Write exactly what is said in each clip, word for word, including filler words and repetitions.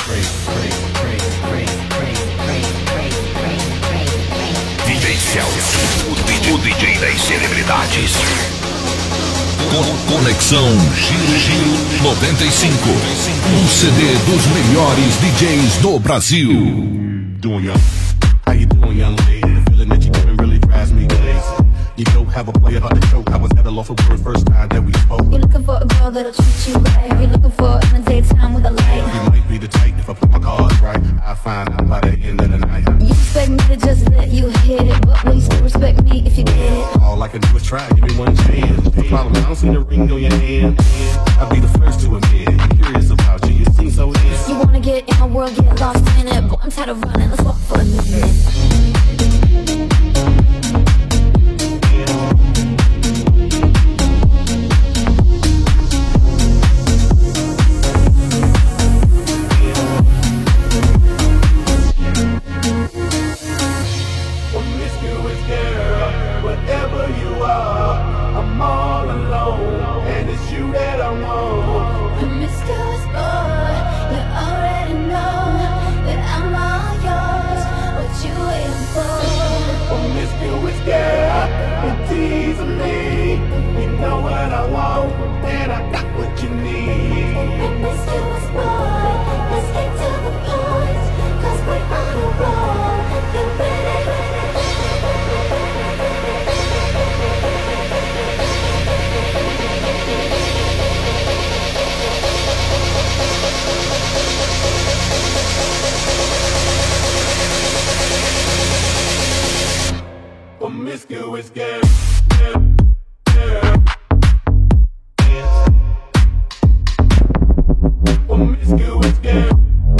D J Celso, o D J das celebridades. Conexão Giro Giro noventa e cinco. Um C D dos melhores D Js do Brasil. How you doing, young lady? The feeling that you're giving really drives me crazy. You don't have a player about the choke. I was at a loss for words first time that we spoke. You're looking for a girl that'll treat you right. You're looking for in the daytime with a light. You might be the type if I put my cards right. I'll find out by the end of the night. You expect me to just let you hit it, but will you still respect me if you get it? All I can do is try, give me one chance. The problem, I don't see the ring on your hand. I'll be the first to admit it. I'm curious about you, you seem so in. You wanna get in my world, get lost in it. Boy, I'm tired of running, let's walk for a minute. Promiscuous girl. Promiscuous girl.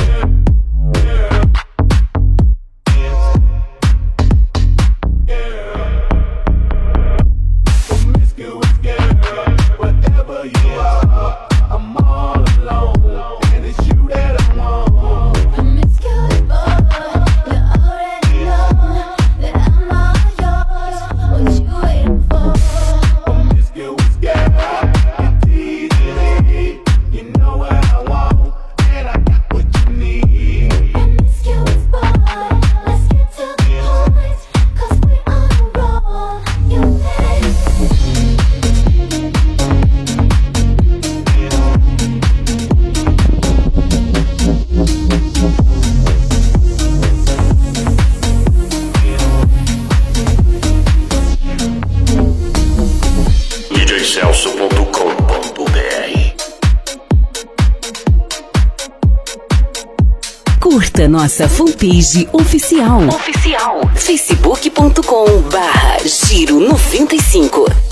Curta nossa fanpage oficial. Oficial. facebook ponto com barra Giro noventa e cinco.